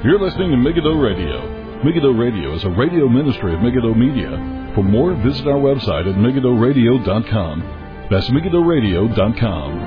You're listening to Megiddo Radio. Megiddo Radio is a radio ministry of Megiddo Media. For more, visit our website at megiddoradio.com. That's megiddoradio.com.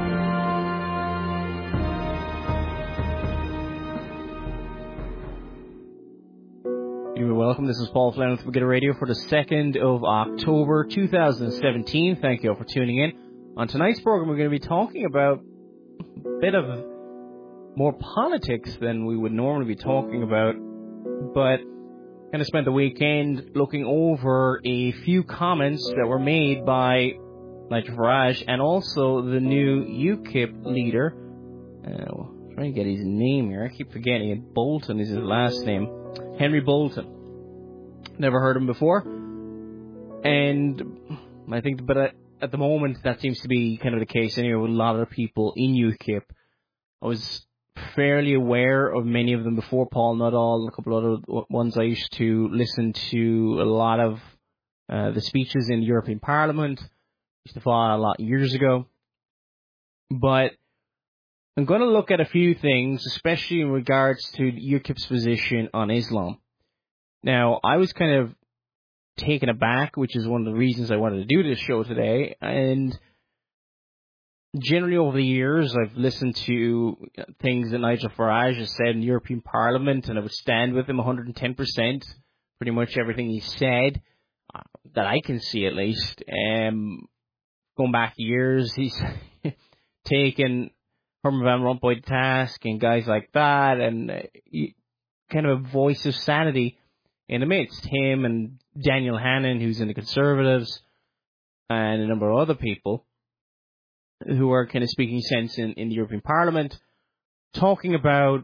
You're welcome. This is Paul Flynn with Megiddo Radio for the 2nd of October 2017. Thank you all for tuning in. On tonight's program, we're going to be talking about a bit of more politics than we would normally be talking about, but kind of spent the weekend looking over a few comments that were made by Nigel Farage and also the new UKIP leader. Trying to get his name here. I keep forgetting it. Bolton is his last name. Henry Bolton. Never heard him before. And I think, but at the moment, that seems to be kind of the case anyway with a lot of the people in UKIP. I was fairly aware of many of them before, Paul, not all. A couple of other ones I used to listen to a lot of the speeches in the European Parliament. Used to follow a lot years ago. But I'm going to look at a few things, especially in regards to UKIP's position on Islam. Now, I was kind of taken aback, which is one of the reasons I wanted to do this show today. And generally over the years, I've listened to things that Nigel Farage has said in the European Parliament, and I would stand with him 110%, pretty much everything he said, that I can see at least. Going back years, he's taken Herman Van Rompuy to task and guys like that, and kind of a voice of sanity in the midst. Him and Daniel Hannan, who's in the Conservatives, and a number of other people who are kind of speaking sense in the European Parliament, talking about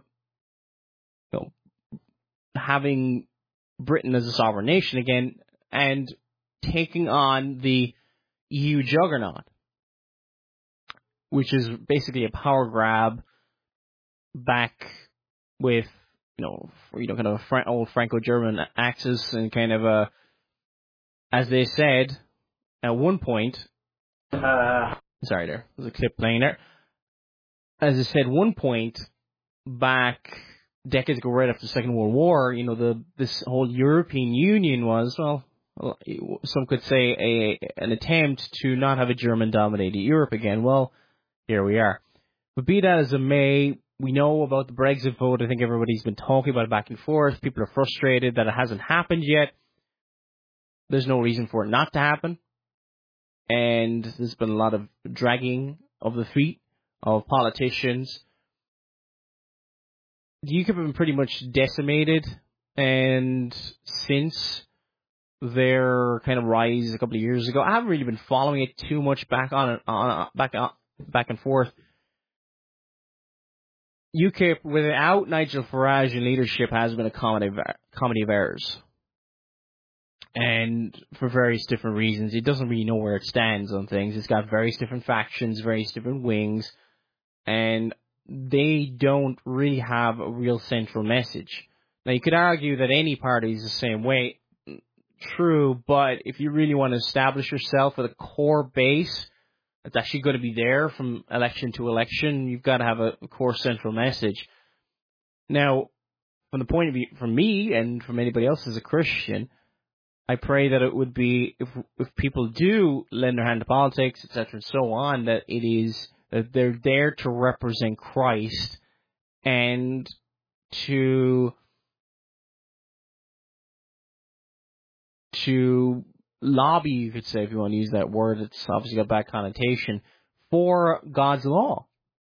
having Britain as a sovereign nation again and taking on the EU juggernaut, which is basically a power grab back with, kind of old Franco-German axis and kind of as they said at one point, sorry, there was a clip playing there. As I said, one point back decades ago, right after the Second World War, this whole European Union was, well, some could say an attempt to not have a German-dominated Europe again. Well, here we are. But be that as it may, we know about the Brexit vote. I think everybody's been talking about it back and forth. People are frustrated that it hasn't happened yet. There's no reason for it not to happen. And there's been a lot of dragging of the feet of politicians. The UKIP have been pretty much decimated, and since their kind of rise a couple of years ago, I haven't really been following it too much back and forth. UKIP, without Nigel Farage in leadership, has been a comedy of errors. And for various different reasons, it doesn't really know where it stands on things. It's got various different factions, various different wings, and they don't really have a real central message. Now, you could argue that any party is the same way. True, but if you really want to establish yourself with a core base that's actually going to be there from election to election, you've got to have a core central message. Now, from the point of view, from me and from anybody else as a Christian, I pray that it would be, if people do lend their hand to politics, etc., and so on, that it is that they're there to represent Christ and to lobby, you could say, if you want to use that word. It's obviously got a bad connotation, for God's law.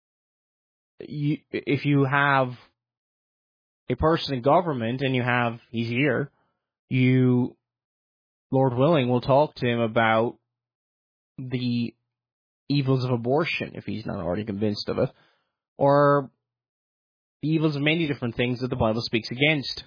If you have a person in government and he's here, Lord willing, will talk to him about the evils of abortion, if he's not already convinced of it, or the evils of many different things that the Bible speaks against.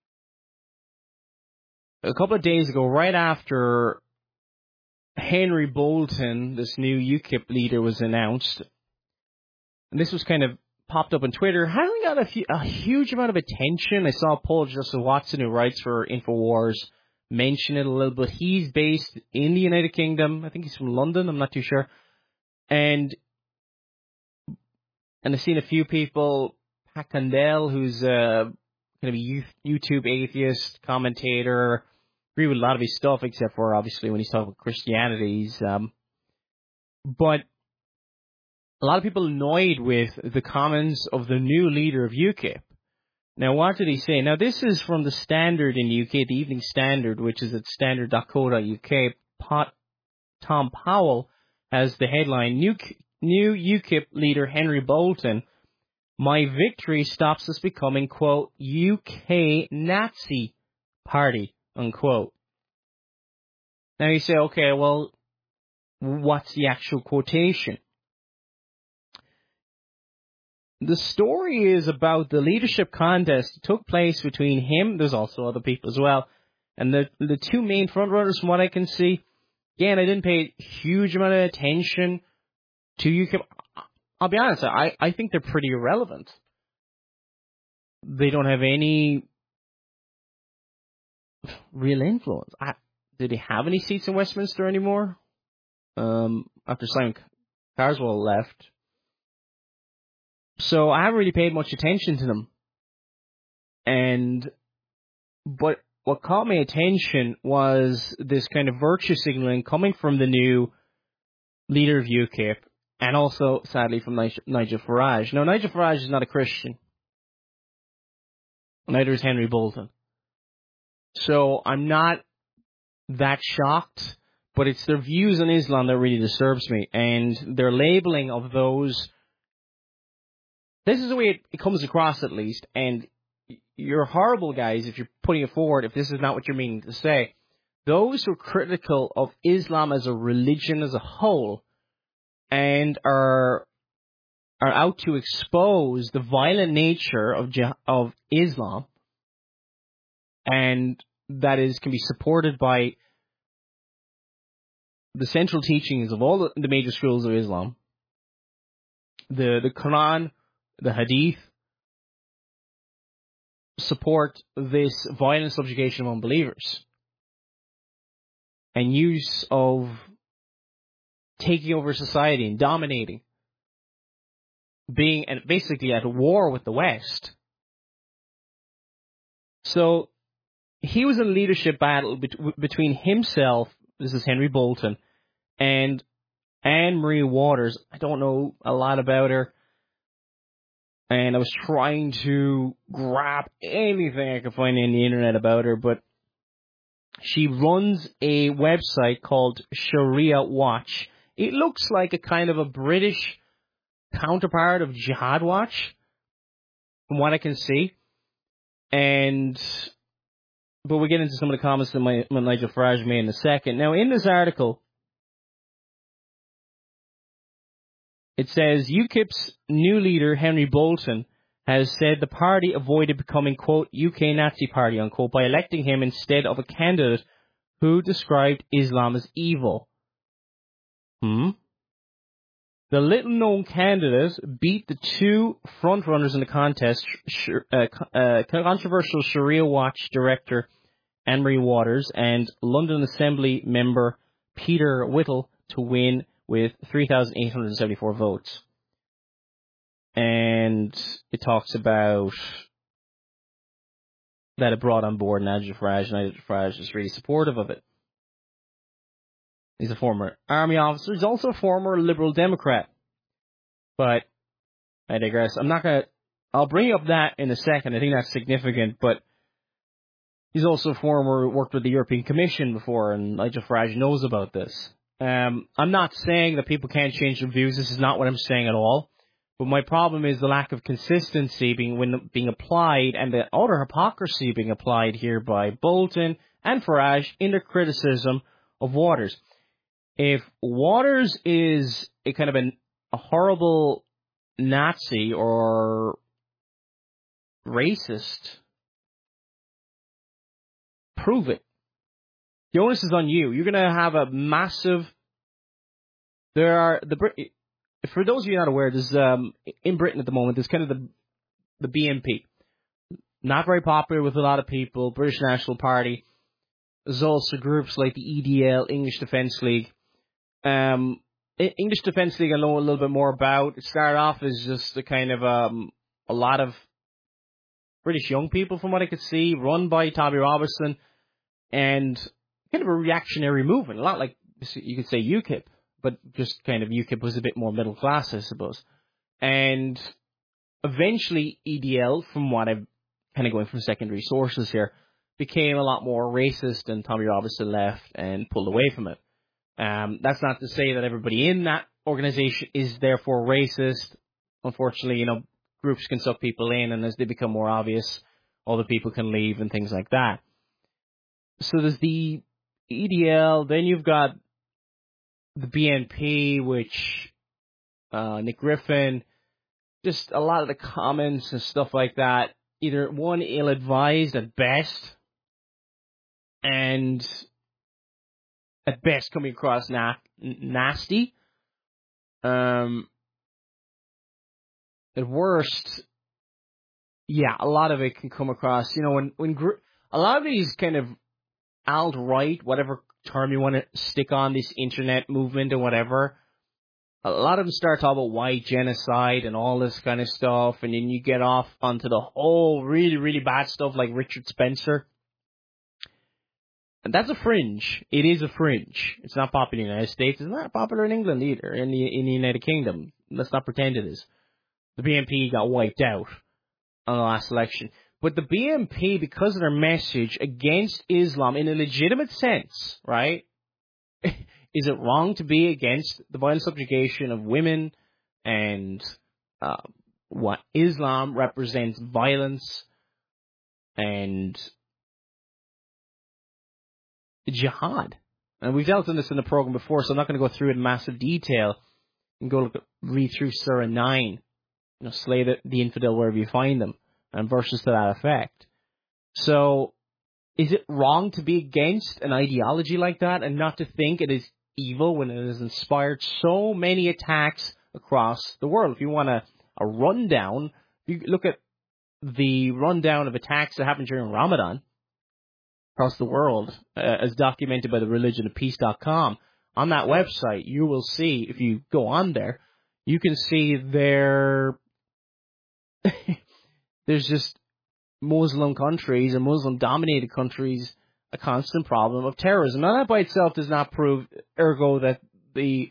A couple of days ago, right after Henry Bolton, this new UKIP leader, was announced, and this was kind of popped up on Twitter, hasn't got a huge amount of attention. I saw Paul Joseph Watson, who writes for InfoWars, mention it a little bit. He's based in the United Kingdom. I think he's from London. I'm not too sure. And I've seen a few people, Pat Condell, who's kind kind of YouTube atheist commentator. Agree with a lot of his stuff, except for obviously when he's talking about Christianity. But a lot of people annoyed with the comments of the new leader of UKIP. Now, what did he say? Now, this is from the Standard in the UK, the Evening Standard, which is at standard.co.uk. Tom Powell has the headline, New UKIP leader Henry Bolton, my victory stops us becoming, quote, UK Nazi party, unquote. Now you say, okay, well, what's the actual quotation? The story is about the leadership contest that took place between him, there's also other people as well, and the two main frontrunners from what I can see. Again, I didn't pay a huge amount of attention to UKIP. I'll be honest, I think they're pretty irrelevant. They don't have any real influence. Do they have any seats in Westminster anymore? After Simon Carswell left. So I haven't really paid much attention to them. But what caught my attention was this kind of virtue signaling coming from the new leader of UKIP, and also, sadly, from Nigel Farage. Now, Nigel Farage is not a Christian. Neither is Henry Bolton. So I'm not that shocked, but it's their views on Islam that really disturbs me, and their labeling of those. This is the way it comes across, at least, and you're horrible, guys, if you're putting it forward, if this is not what you're meaning to say. Those who are critical of Islam as a religion as a whole and are out to expose the violent nature of Islam, and that can be supported by the central teachings of all the major schools of Islam, the Quran, the Hadith, support this violent subjugation of unbelievers and use of taking over society and dominating, being basically at war with the West. So he was in a leadership battle between himself, this is Henry Bolton, and Anne-Marie Waters. I don't know a lot about her, and I was trying to grab anything I could find on the internet about her, but she runs a website called Sharia Watch. It looks like a kind of a British counterpart of Jihad Watch, from what I can see. But we'll get into some of the comments that Nigel Farage made in a second. Now, in this article, it says, UKIP's new leader, Henry Bolton, has said the party avoided becoming, quote, UK Nazi party, unquote, by electing him instead of a candidate who described Islam as evil. The little-known candidate beat the two frontrunners in the contest, controversial Sharia Watch director Anne-Marie Waters and London Assembly member Peter Whittle, to win with 3,874 votes. And it talks about that it brought on board Nigel Farage. Nigel Farage is really supportive of it. He's a former army officer. He's also a former Liberal Democrat. But I digress. I'll bring up that in a second. I think that's significant. But he's also worked with the European Commission before, and Nigel Farage knows about this. I'm not saying that people can't change their views. This is not what I'm saying at all. But my problem is the lack of consistency being applied, and the utter hypocrisy being applied here by Bolton and Farage in their criticism of Waters. If Waters is a kind of a horrible Nazi or racist, prove it. The onus is on you. You're going to have a massive. For those of you not aware, there's in Britain at the moment, there's kind of the BNP, not very popular with a lot of people. British National Party. There's also groups like the EDL, English Defence League. English Defence League I know a little bit more about. It started off as just a kind of a lot of British young people, from what I could see, run by Tommy Robinson, and kind of a reactionary movement, a lot like you could say UKIP, but just kind of UKIP was a bit more middle class, I suppose. And eventually EDL, from what I'm kind of going from secondary sources here, became a lot more racist, and Tommy Robinson left and pulled away from it. That's not to say that everybody in that organization is therefore racist. Unfortunately, groups can suck people in, and as they become more obvious, other people can leave and things like that. So there's the EDL, then you've got the BNP, which Nick Griffin, just a lot of the comments and stuff like that, either one, ill-advised at best, and at best coming across nasty. At worst, yeah, a lot of it can come across, when a lot of these kind of alt-right, whatever term you want to stick on this internet movement or whatever, a lot of them start talking about white genocide and all this kind of stuff, and then you get off onto the whole really, really bad stuff like Richard Spencer. And that's a fringe. It is a fringe. It's not popular in the United States. It's not popular in England either, in the United Kingdom. Let's not pretend it is. The BNP got wiped out on the last election. But the BNP, because of their message against Islam in a legitimate sense, right? Is it wrong to be against the violent subjugation of women and what Islam represents violence and jihad? And we've dealt in this in the program before, so I'm not going to go through it in massive detail. You can read through Surah 9, slay the infidel wherever you find them, and verses to that effect. So, is it wrong to be against an ideology like that and not to think it is evil when it has inspired so many attacks across the world? If you want a rundown, you look at the rundown of attacks that happened during Ramadan across the world, as documented by the religionofpeace.com. On that website, you will see, if you go on there, you can see there's just Muslim countries and Muslim-dominated countries a constant problem of terrorism. Now, that by itself does not prove, ergo, that the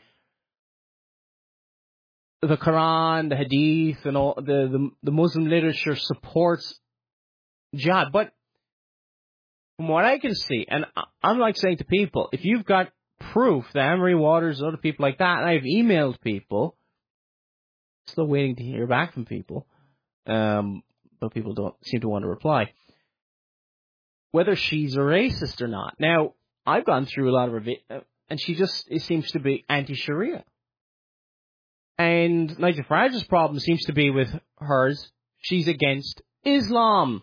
Quran, the Hadith, and all the Muslim literature supports jihad. But from what I can see, and I'm like saying to people, if you've got proof that Anne-Marie Waters and other people like that, and I've emailed people, still waiting to hear back from people, but people don't seem to want to reply, whether she's a racist or not. Now, I've gone through a lot of her and it seems to be anti-Sharia. And Nigel Farage's problem seems to be with hers, she's against Islam.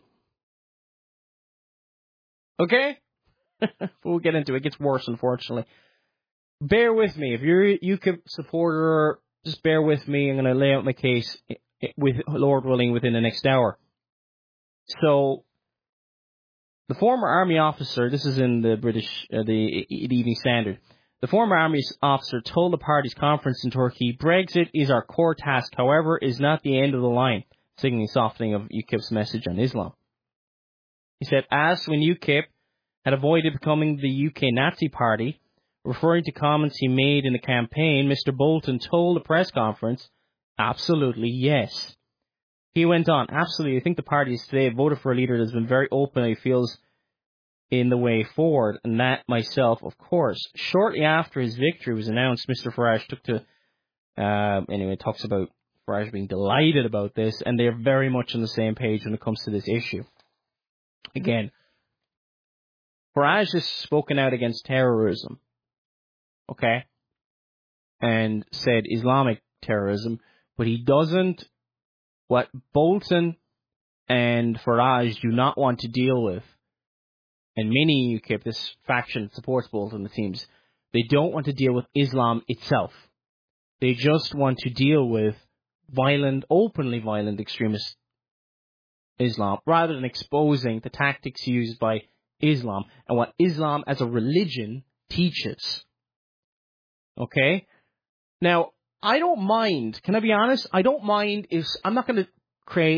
Okay? We'll get into it. It gets worse, unfortunately. Bear with me. If you're a UKIP supporter, just bear with me. I'm going to lay out my case, with Lord willing, within the next hour. So, the former army officer, this is in the the Evening Standard, the former army officer told the party's conference in Turkey, Brexit is our core task, however, is not the end of the line, signaling softening of UKIP's message on Islam. He said, asked when UKIP had avoided becoming the UK Nazi Party, referring to comments he made in the campaign, Mr. Bolton told the press conference, absolutely yes. He went on, absolutely, I think the party is today voted for a leader that has been very open and he feels in the way forward, and that myself, of course. Shortly after his victory was announced, Mr. Farage took to, anyway, talks about Farage being delighted about this, and they're very much on the same page when it comes to this issue. Again, Farage has spoken out against terrorism, okay, and said Islamic terrorism, but he doesn't, what Bolton and Farage do not want to deal with, and many UKIP, this faction that supports Bolton, it seems, they don't want to deal with Islam itself. They just want to deal with openly violent extremist Islam, rather than exposing the tactics used by Islam and what Islam as a religion teaches. Okay? Now, I don't mind, can I be honest? I don't mind if, I'm not going to create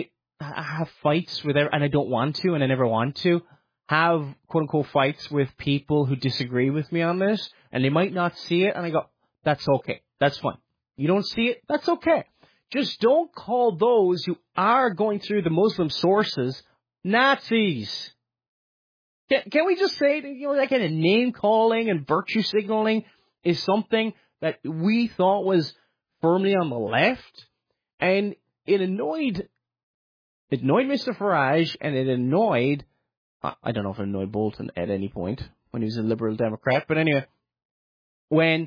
have fights with, and I don't want to, and I never want to, have quote-unquote fights with people who disagree with me on this, and they might not see it, and I go, that's okay. That's fine. You don't see it? That's okay. Just don't call those who are going through the Muslim sources Nazis. Can we just say, that kind of name-calling and virtue signaling is something that we thought was firmly on the left? And it annoyed Mr. Farage, and it annoyed, I don't know if it annoyed Bolton at any point when he was a Liberal Democrat, but anyway, when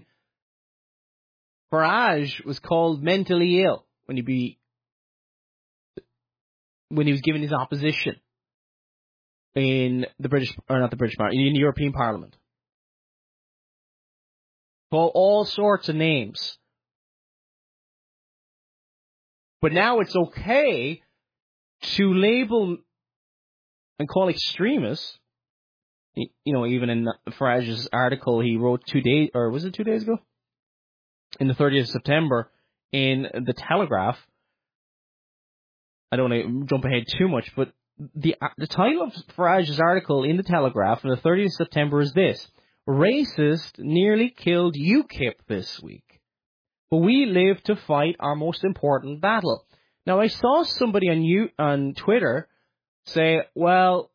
Farage was called mentally ill when he was given his opposition in the European Parliament. Call all sorts of names. But now it's okay to label and call extremists, even in Farage's article he wrote 2 days, or was it 2 days ago? In the 30th of September in The Telegraph. I don't want to jump ahead too much, but the title of Farage's article in The Telegraph on the 30th of September is this: Racist nearly killed UKIP this week, but we live to fight our most important battle. Now, I saw somebody on Twitter say, well,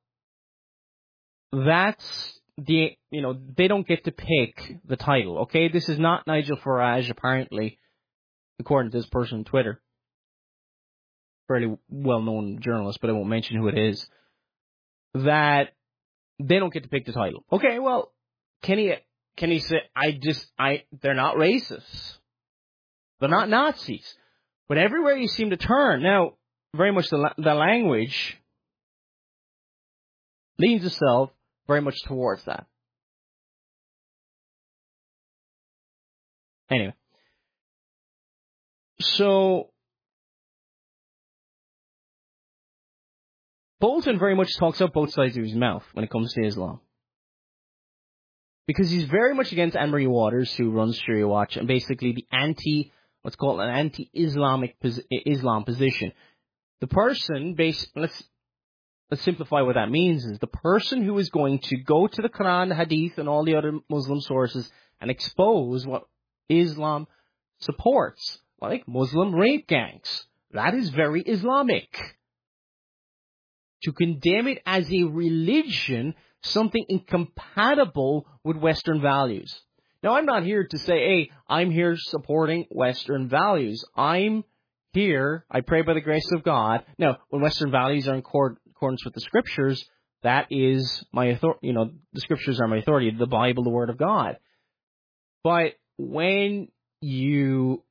that's they don't get to pick the title, okay? This is not Nigel Farage, apparently, according to this person on Twitter. Fairly well-known journalist, but I won't mention who it is. That they don't get to pick the title. Okay, well, can he say, they're not racists. They're not Nazis. But everywhere you seem to turn, now, very much the language leans itself very much towards that. Anyway. So, Bolton very much talks out both sides of his mouth when it comes to Islam. Because he's very much against Anne-Marie Waters, who runs Sharia Watch, and basically what's called an anti-Islamic Islam position. The person, let's simplify what that means, is the person who is going to go to the Quran, the Hadith, and all the other Muslim sources and expose what Islam supports, like Muslim rape gangs. That is very Islamic. To condemn it as a religion, something incompatible with Western values. Now, I'm not here to say, hey, I'm here supporting Western values. I'm here, I pray by the grace of God. Now, when Western values are in accordance with the Scriptures, that is my authority. The Scriptures are my authority, the Bible, the Word of God. But when you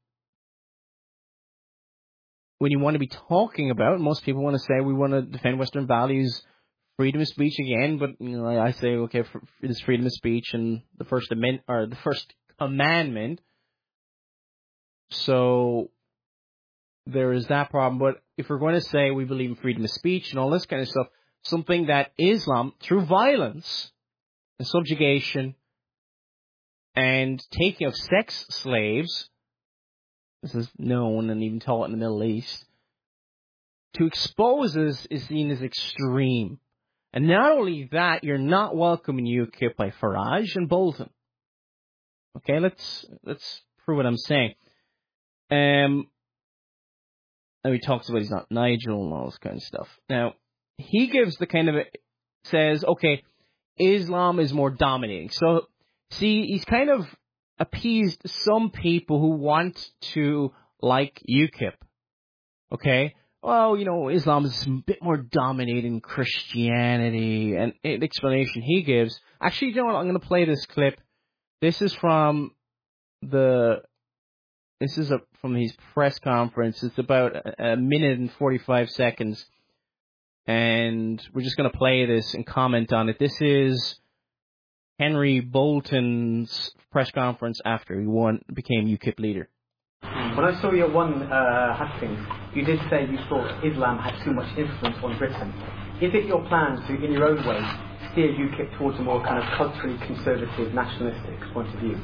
want to be talking about, most people want to say we want to defend Western values, freedom of speech again, but I say, okay, there's freedom of speech and the First Amendment, or the First Commandment. So there is that problem. But if we're going to say we believe in freedom of speech and all this kind of stuff, something that Islam, through violence and subjugation and taking of sex slaves, this is known and even taught in the Middle East, to expose us is seen as extreme. And not only that, you're not welcome in UKIP by Farage and Bolton. Okay, let's prove what I'm saying. And he talks about he's not Nigel and all this kind of stuff. Now, he gives says, okay, Islam is more dominating. So, see, he's kind of appeased some people who want to like UKIP. Okay? Well, Islam is a bit more dominating Christianity, and an explanation he gives. Actually, you know what? I'm going to play this clip. This is from from his press conference. It's about a minute and 45 seconds, and we're just going to play this and comment on it. This is Henry Bolton's press conference after he became UKIP leader. When I saw your one Haskins, you did say you thought Islam had too much influence on Britain. Is it your plan to, in your own way, steer UKIP towards a more kind of culturally conservative, nationalistic point of view?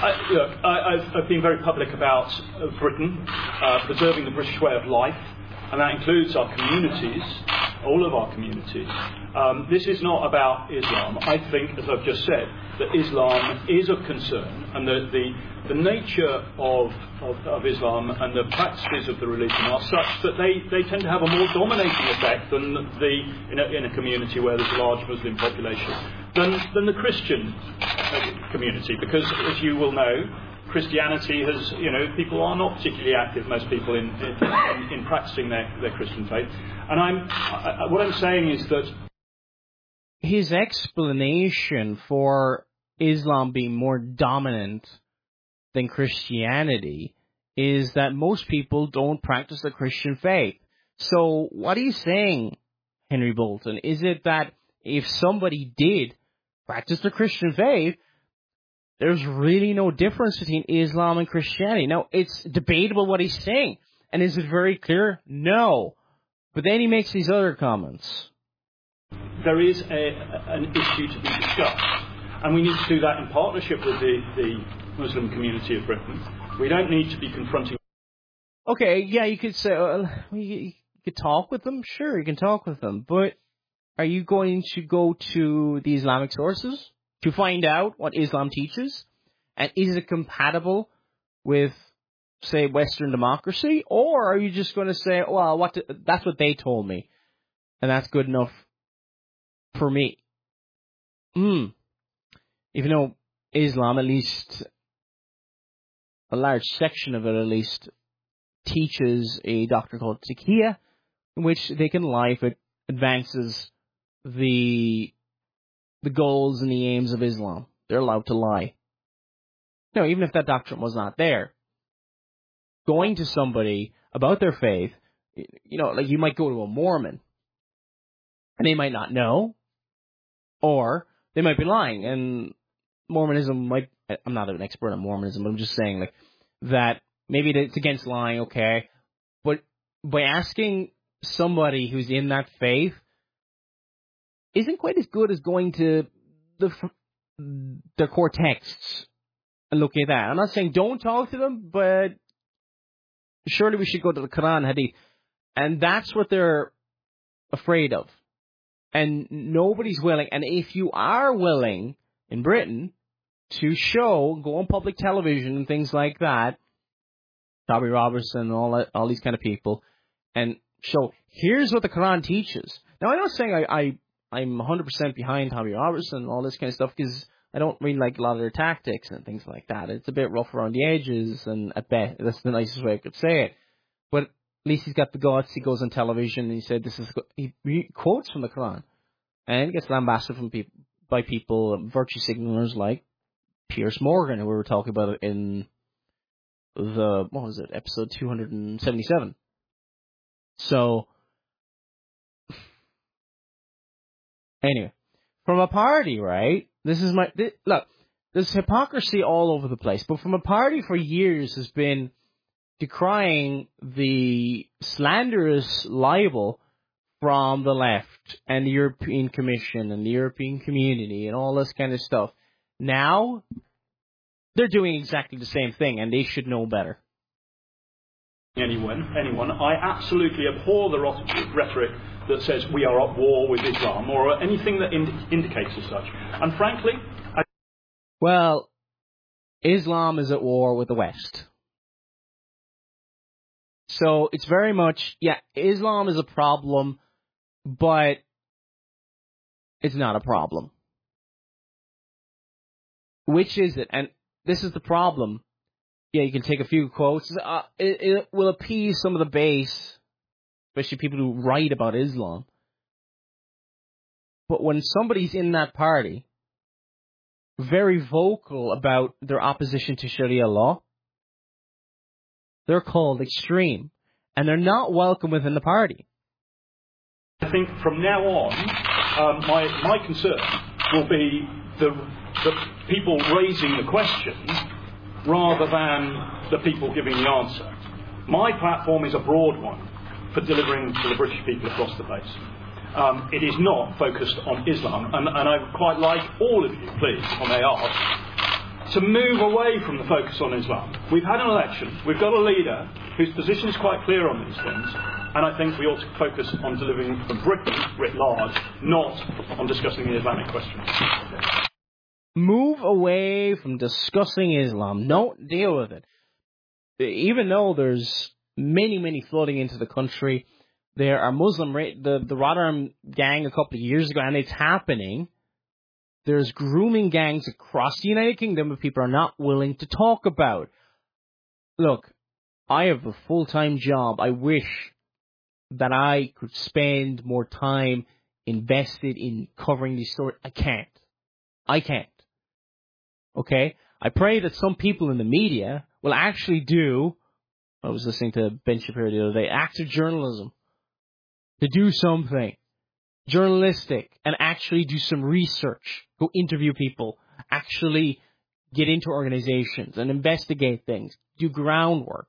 I've been very public about Britain, preserving the British way of life, and that includes our communities, all of our communities. This is not about Islam. I think, as I've just said, that Islam is of concern, and the nature of Islam and the practices of the religion are such that they tend to have a more dominating effect than in a community where there's a large Muslim population than the Christian community, because, as you will know, Christianity has, people are not particularly active, most people, in practicing their Christian faith. And what I'm saying is that his explanation for Islam being more dominant than Christianity is that most people don't practice the Christian faith. So what are you saying, Henry Bolton? Is it that if somebody did practice the Christian faith, there's really no difference between Islam and Christianity? Now, it's debatable what he's saying. And is it very clear? No. But then he makes these other comments. There is an issue to be discussed. And we need to do that in partnership with the Muslim community of Britain. We don't need to be confronting... Okay, yeah, you could say, you could talk with them. Sure, you can talk with them. But are you going to go to the Islamic sources to find out what Islam teaches? And is it compatible with, say, Western democracy? Or are you just going to say, well, that's what they told me, and that's good enough for me? Even though Islam, at least a large section of it at least, teaches a doctrine called taqiyya, in which they can lie if it advances the goals and the aims of Islam. They're allowed to lie. No, even if that doctrine was not there, going to somebody about their faith, like you might go to a Mormon, and they might not know, or they might be lying, and Mormonism might... I'm not an expert on Mormonism, but I'm just saying that maybe it's against lying, okay, but by asking somebody who's in that faith isn't quite as good as going to their core texts and looking at that. I'm not saying don't talk to them, but surely we should go to the Quran, Hadith, and that's what they're afraid of. And nobody's willing, and if you are willing in Britain to go on public television and things like that, Tommy Robertson and all these kind of people, and show, here's what the Quran teaches. Now, I'm not saying I'm 100% behind Tommy Robertson and all this kind of stuff, because I don't really like a lot of their tactics and things like that. It's a bit rough around the edges, and at best, that's the nicest way I could say it. But at least he's got the guts. He goes on television and he said he quotes from the Quran, and he gets lambasted by people, virtue signalers like Piers Morgan, who we were talking about in episode 277. So, anyway, from a party, right? Look, there's hypocrisy all over the place, but from a party for years has been decrying the slanderous libel from the left and the European Commission and the European Community and all this kind of stuff. Now, they're doing exactly the same thing, and they should know better. Anyone, I absolutely abhor the rhetoric that says we are at war with Islam, or anything that indicates as such. And frankly, well, Islam is at war with the West. So it's very much, Islam is a problem, but it's not a problem. Which is it? And this is the problem. Yeah, you can take a few quotes. It will appease some of the base, especially people who write about Islam. But when somebody's in that party, very vocal about their opposition to Sharia law, they're called extreme, and they're not welcome within the party. I think from now on, my concern will be the people raising the questions rather than the people giving the answer. My platform is a broad one for delivering to the British people across the place. It is not focused on Islam, and I would quite like all of you, please, if I may ask, to move away from the focus on Islam. We've had an election. We've got a leader whose position is quite clear on these things. And I think we ought to focus on delivering for Britain writ large, not on discussing the Islamic question. Move away from discussing Islam. Don't deal with it. Even though there's many flooding into the country, there are Muslim, the Rotterdam gang a couple of years ago, and it's happening. There's grooming gangs across the United Kingdom that people are not willing to talk about. Look, I have a full-time job. I wish that I could spend more time invested in covering these stories. I can't. Okay? I pray that some people in the media will actually do, I was listening to Ben Shapiro the other day, active journalism, to do something journalistic and actually do some research, go interview people, actually get into organizations and investigate things, do groundwork.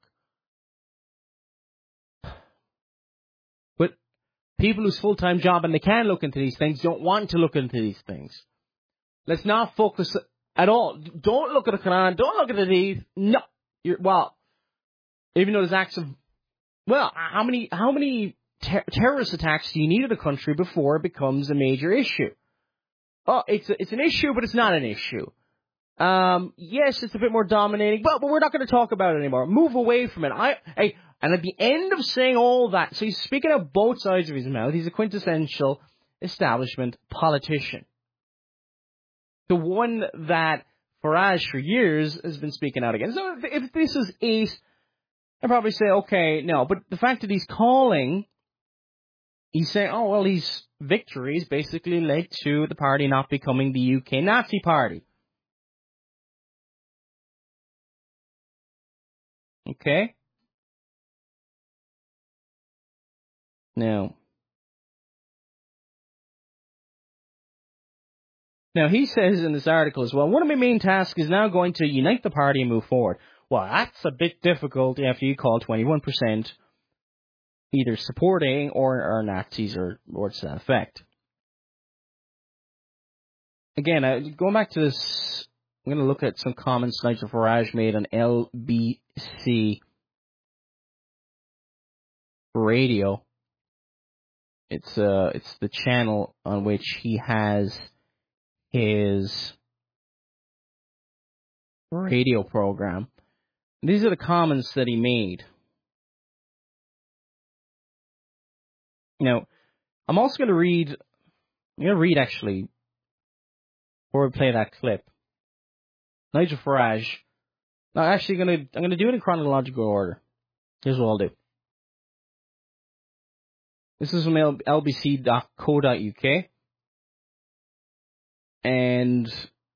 But people whose full-time job and they can look into these things don't want to look into these things. Let's not focus at all. Don't look at the Quran. Don't look at the Hadith. No. Even though there's acts of, how many terrorist attacks do you need in the country before it becomes a major issue? Oh, it's an issue, but it's not an issue. Yes, it's a bit more dominating, but we're not going to talk about it anymore. Move away from it. And at the end of saying all that, so he's speaking out both sides of his mouth. He's a quintessential establishment politician. The one that Farage for years has been speaking out against. So if this is Ace, I'd probably say, okay, no. But the fact that he's saying, his victories basically led to the party not becoming the UK Nazi party. Okay? Now he says in this article as well, one of my main tasks is now going to unite the party and move forward. Well, that's a bit difficult after you call 21% either supporting or are Nazis or to that effect. Again, going back to this, I'm going to look at some comments Nigel Farage made on LBC Radio. It's the channel on which he has his radio program. These are the comments that he made. I'm also going to read. Actually before we play that clip. Nigel Farage. Now, actually, I'm going to do it in chronological order. Here's what I'll do. This is from lbc.co.uk. And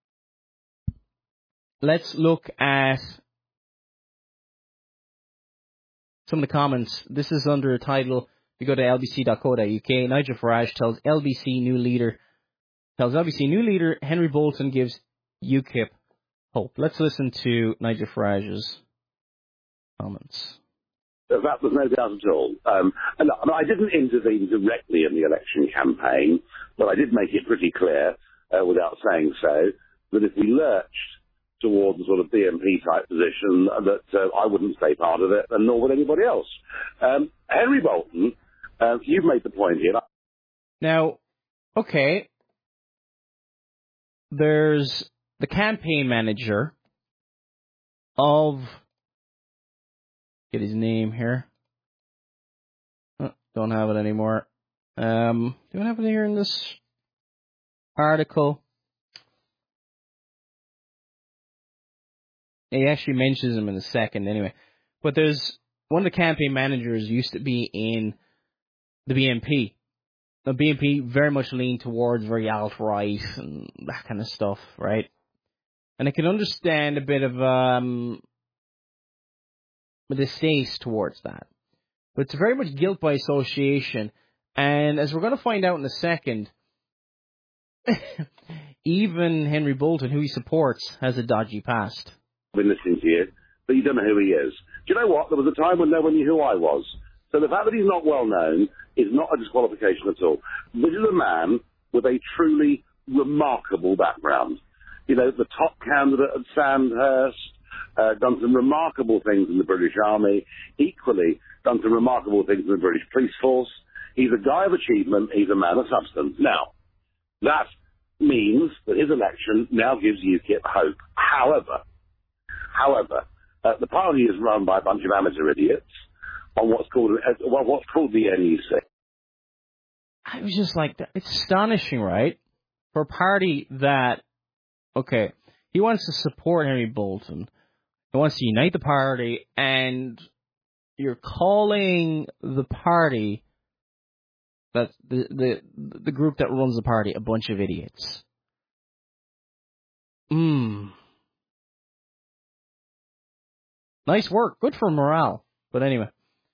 let's look at some of the comments. This is under a title. You go to lbc.co.uk. Nigel Farage tells LBC new leader Henry Bolton gives UKIP hope. Let's listen to Nigel Farage's comments. That was no doubt at all. I didn't intervene directly in the election campaign, but I did make it pretty clear, without saying so, that if we lurched towards a sort of BNP type position, that I wouldn't stay part of it, and nor would anybody else. Henry Bolton, you've made the point here. Now, okay, there's the campaign manager of, get his name here. Oh, don't have it anymore. Do I have it here in this article? He actually mentions him in a second anyway. But there's one of the campaign managers used to be in the BNP. The BNP very much leaned towards very alt-right and that kind of stuff, right? And I can understand a bit of a distaste towards that. But it's very much guilt by association. And as we're going to find out in a second, even Henry Bolton, who he supports, has a dodgy past. I've been listening to you, but you don't know who he is. Do you know what? There was a time when no one knew who I was. So the fact that he's not well known is not a disqualification at all. This is a man with a truly remarkable background. the top candidate at Sandhurst, done some remarkable things in the British Army, equally done some remarkable things in the British police force. He's a guy of achievement. He's a man of substance. Now, that means that his election now gives UKIP hope. However, the party is run by a bunch of amateur idiots on what's called the NEC. I was just like, it's astonishing, right? For a party that, okay, he wants to support Henry Bolton, he wants to unite the party, and you're calling the party, that the group that runs the party, a bunch of idiots. Nice work. Good for morale. But anyway.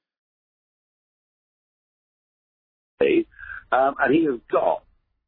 And he has got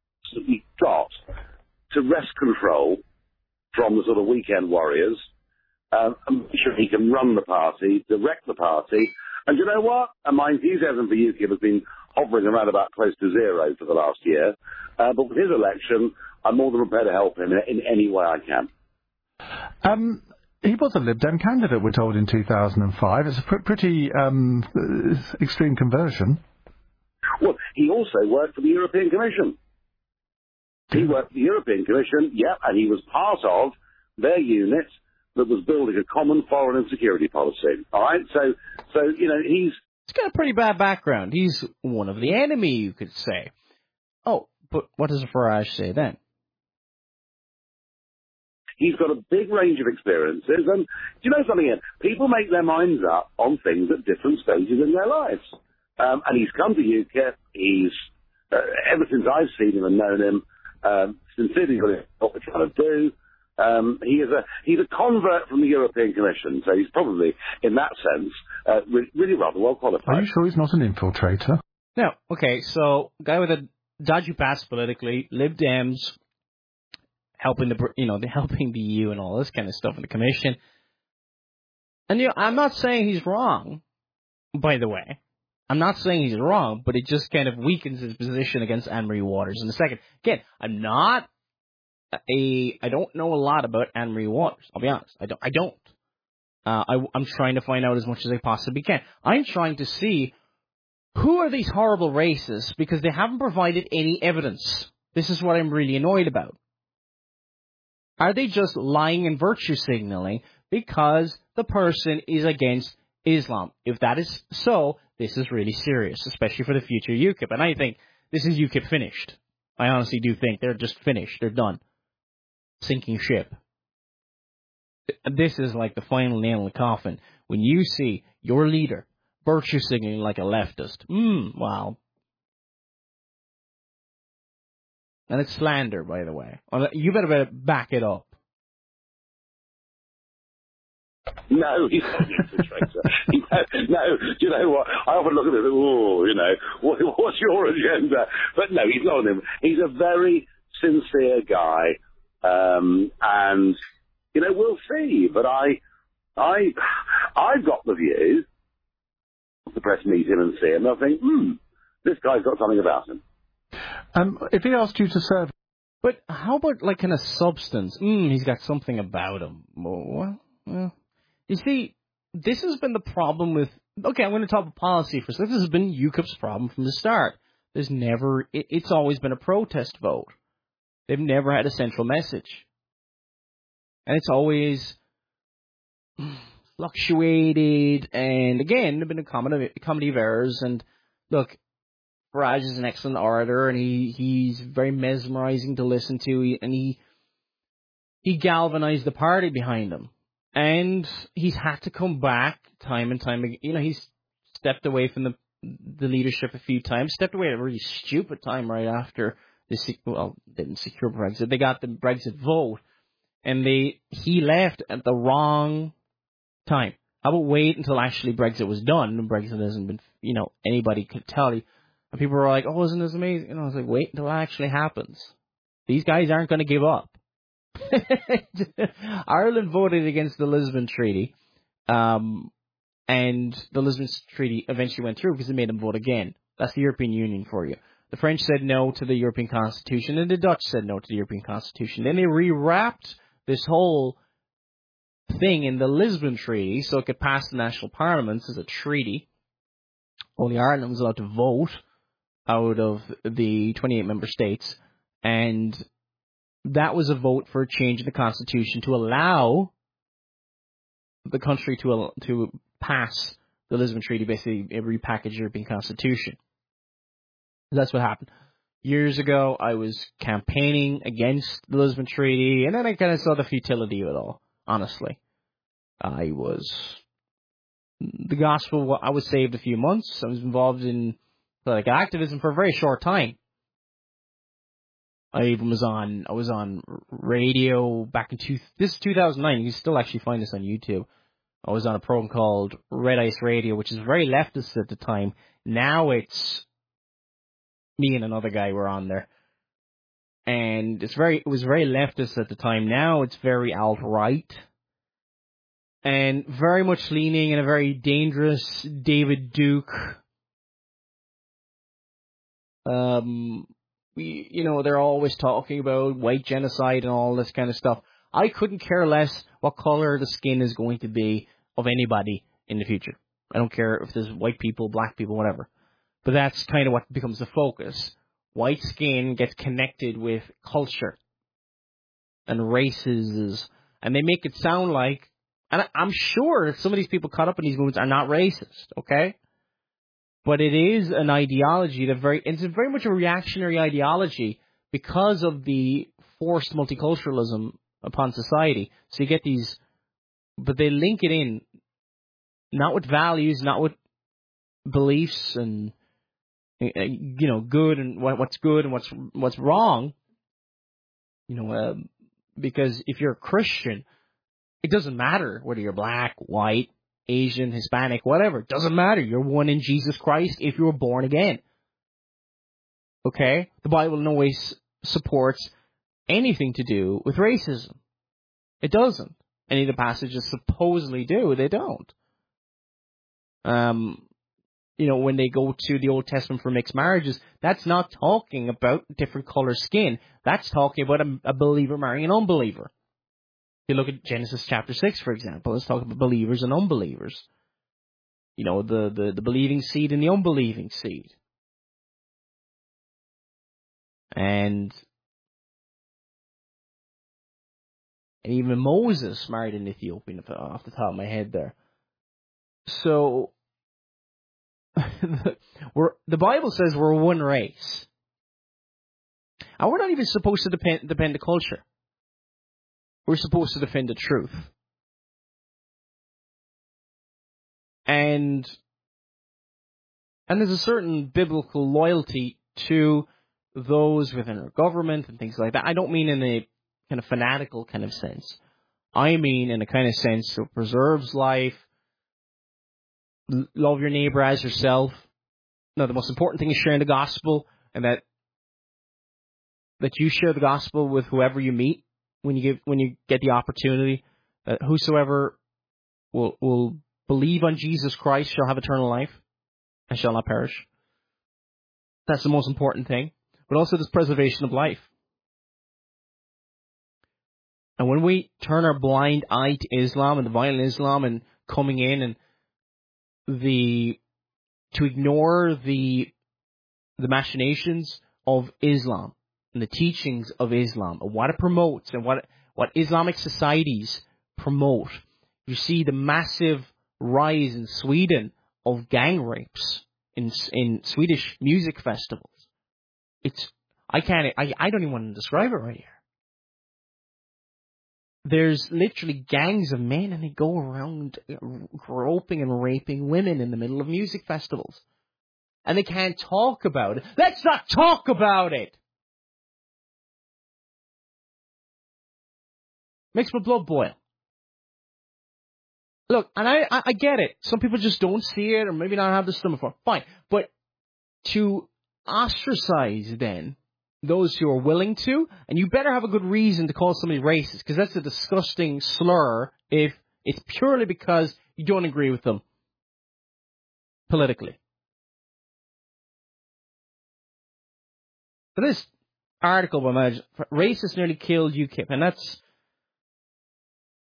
to wrest control from the sort of weekend warriors and make sure he can run the party, direct the party. And you know what? And my enthusiasm for UKIP has been hovering around about close to zero for the last year. But with his election, I'm more than prepared to help him in any way I can. He was a Lib Dem candidate, we're told, in 2005. It's a pretty extreme conversion. Well, he also worked for the European Commission. He worked for the European Commission, and he was part of their unit that was building a common foreign and security policy. All right? So he's got a pretty bad background. He's one of the enemy, you could say. Oh, but what does Farage say then? He's got a big range of experiences, and do you know something, Ian? People make their minds up on things at different stages in their lives. And he's come to UKIP. He's, ever since I've seen him and known him, sincerely got what we're trying to do. He's a convert from the European Commission, so he's probably, in that sense, really rather well qualified. Are you sure he's not an infiltrator? No. Okay, so guy with a dodgy past politically, Lib Dems, helping helping the EU and all this kind of stuff in the Commission. And I'm not saying he's wrong, by the way. I'm not saying he's wrong, but it just kind of weakens his position against Anne-Marie Waters in a second. Again, I don't know a lot about Anne-Marie Waters. I'll be honest. I don't. I'm trying to find out as much as I possibly can. I'm trying to see who are these horrible racists because they haven't provided any evidence. This is what I'm really annoyed about. Are they just lying and virtue signaling because the person is against Islam? If that is so, this is really serious, especially for the future UKIP. And I think this is UKIP finished. I honestly do think they're just finished. They're done. Sinking ship. This is like the final nail in the coffin. When you see your leader virtue signaling like a leftist, wow. And it's slander, by the way. You better back it up. No, he's not an infiltrator. No, do you know what? I often look at it and what's your agenda? But no, he's not him. He's a very sincere guy, and we'll see. But I've got the view. The press meet him and see him, I think, this guy's got something about him. If he asked you to serve, but how about like kind of substance? He's got something about him. Well. You see, this has been the problem with... Okay, I'm going to talk about policy for a second. This has been UKIP's problem from the start. There's never... It's always been a protest vote. They've never had a central message. And it's always fluctuated. And again, there've been a comedy of errors. And look, Farage is an excellent orator, and he's very mesmerizing to listen to. And he galvanized the party behind him. And he's had to come back time and time again. He's stepped away from the leadership a few times, stepped away at a really stupid time right after didn't secure Brexit. They got the Brexit vote, and he left at the wrong time. How about wait until actually Brexit was done? And Brexit hasn't been, anybody could tell you. And people were like, oh, isn't this amazing? I was like, wait until it actually happens. These guys aren't going to give up. Ireland voted against the Lisbon Treaty, and the Lisbon Treaty eventually went through because it made them vote again. That's the European Union for you. The French said no to the European Constitution, and the Dutch said no to the European Constitution. Then they rewrapped this whole thing in the Lisbon Treaty, so it could pass the national parliaments as a treaty. Only Ireland was allowed to vote out of the 28 member states, and that was a vote for a change in the constitution to allow the country to pass the Lisbon Treaty, basically a repackaged European constitution. That's what happened. Years ago, I was campaigning against the Lisbon Treaty, and then I kind of saw the futility of it all, honestly. The gospel, I was saved a few months. I was involved in political activism for a very short time. I was on radio back in 2009. You can still actually find this on YouTube. I was on a program called Red Ice Radio, which is very leftist at the time. Now it's me and another guy were on there, and it was very leftist at the time. Now it's very alt-right, and very much leaning in a very dangerous David Duke. They're always talking about white genocide and all this kind of stuff. I couldn't care less what color the skin is going to be of anybody in the future. I don't care if there's white people, black people, whatever. But that's kind of what becomes the focus. White skin gets connected with culture and races, and they make it sound like, and I'm sure some of these people caught up in these movements are not racist, okay? But it is an ideology it's very much a reactionary ideology because of the forced multiculturalism upon society. So you get these, but they link it in, not with values, not with beliefs and good and what's good and what's wrong. Because if you're a Christian, it doesn't matter whether you're black, white, Asian, Hispanic, whatever. It doesn't matter. You're one in Jesus Christ if you were born again. Okay? The Bible in no way supports anything to do with racism. It doesn't. Any of the passages supposedly do. They don't. When they go to the Old Testament for mixed marriages, that's not talking about different color skin. That's talking about a believer marrying an unbeliever. If you look at Genesis chapter 6, for example, let's talk about believers and unbelievers. The believing seed and the unbelieving seed. And even Moses married an Ethiopian, off the top of my head there. So, the Bible says we're one race. And we're not even supposed to defend the culture. We're supposed to defend the truth. And there's a certain biblical loyalty to those within our government and things like that. I don't mean in a kind of fanatical kind of sense. I mean in a kind of sense that preserves life, love your neighbor as yourself. No, the most important thing is sharing the gospel, and that you share the gospel with whoever you meet when you get the opportunity. Whosoever will believe on Jesus Christ shall have eternal life and shall not perish. That's the most important thing. But also this preservation of life. And when we turn our blind eye to Islam and the violent Islam and coming in and to ignore the machinations of Islam and the teachings of Islam and what it promotes and what Islamic societies promote, you see the massive rise in Sweden of gang rapes in Swedish music festivals. I don't even want to describe it right here. There's literally gangs of men, and they go around groping and raping women in the middle of music festivals. And they can't talk about it. Let's not talk about it! Makes my blood boil. Look, and I get it. Some people just don't see it, or maybe not have the stomach for it. Fine. But to ostracize, then, those who are willing to, and you better have a good reason to call somebody racist, because that's a disgusting slur if it's purely because you don't agree with them politically. But this article by Racist nearly killed UKIP, and that's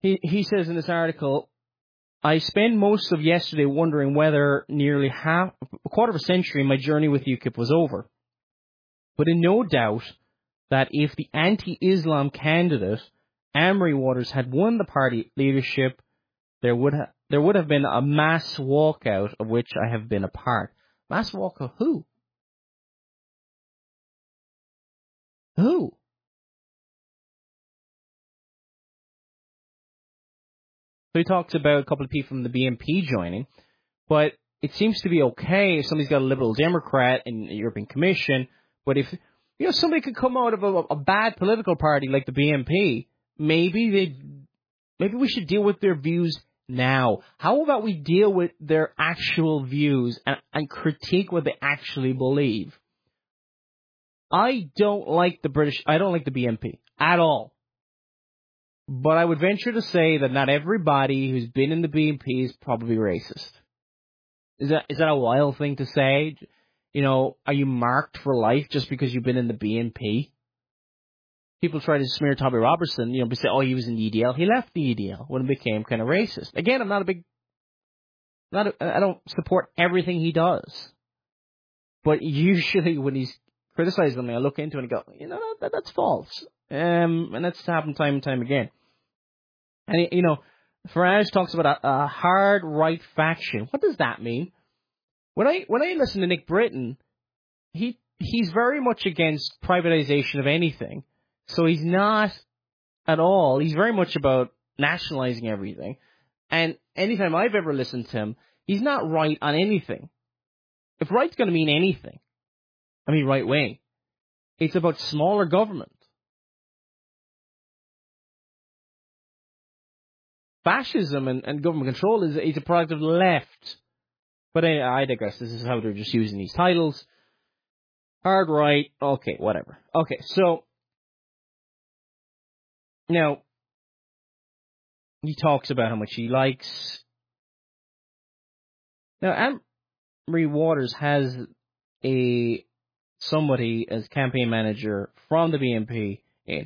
He says in this article, I spent most of yesterday wondering whether nearly a quarter of a century my journey with UKIP was over. But in no doubt that if the anti-Islam candidate, Amory Waters, had won the party leadership, there would have been a mass walkout of which I have been a part. Mass walkout? Who? Who? So he talks about a couple of people from the BNP joining, but it seems to be okay if somebody's got a Liberal Democrat in the European Commission, but if somebody could come out of a bad political party like the BNP, maybe we should deal with their views now. How about we deal with their actual views and critique what they actually believe? I don't like the BNP at all. But I would venture to say that not everybody who's been in the BNP is probably racist. Is that a wild thing to say? Are you marked for life just because you've been in the BNP? People try to smear Tommy Robertson, say, oh, he was in the EDL. He left the EDL when it became kind of racist. Again, I don't support everything he does. But usually when he's criticized them, I look into it and go, that's false. And that's happened time and time again. And, Farage talks about a hard right faction. What does that mean? When I listen to Nick Britton, he's very much against privatization of anything. So he's not at all. He's very much about nationalizing everything. And anytime I've ever listened to him, he's not right on anything. If right's going to mean anything, right wing, it's about smaller government. Fascism and government control is a product of the left. But I digress. This is how they're just using these titles. Hard right. Okay, whatever. Okay, so now he talks about how much he likes. Now, Amory Waters has somebody as campaign manager from the BNP in